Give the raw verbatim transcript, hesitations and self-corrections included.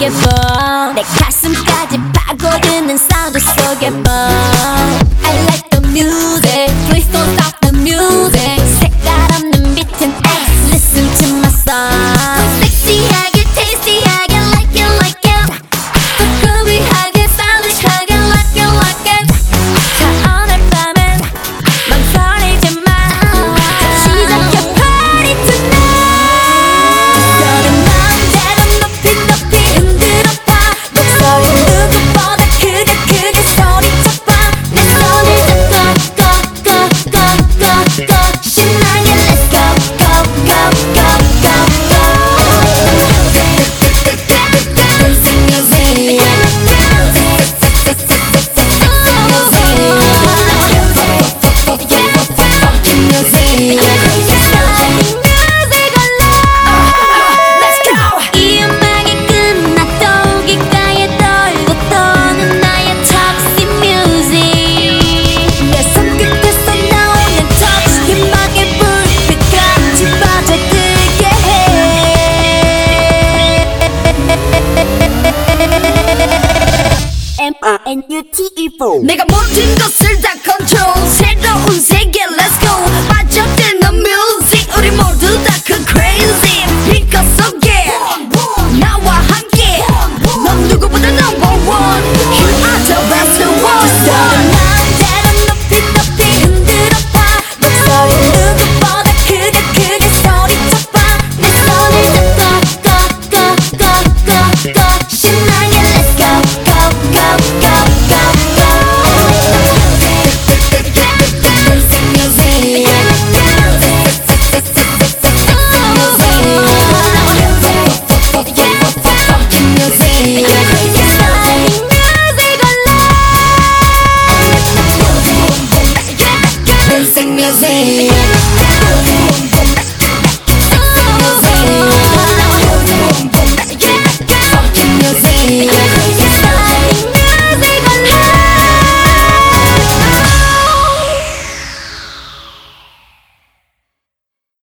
속에 봄 내 가슴까지 파고드는 사운드 속에 봄 I like the music, please don't stop the music. 색깔 없는 비튼 X, listen to my song. 섹시하게, tasty하게, like it, like it. 더 groovy하게, stylish,하게, like it, like it. 자, 오늘 밤은 망설이지 마. 시작해, party tonight. 너는 맘대로 높이 높이 흔들어봐. 목소리 누구보다 크게 크게 소리쳐봐. 내 손을 잡고 go go go go go. 신나게 let's go go go go go go. Dancing music. 이 음악이 끝나도 귓가에 돌고 도는 나의 toxic music. 내 손끝에서 나오는 touch, 희망의 불빛같이 빠져들게 해. M I N U T E four. 내가 모든 것을 다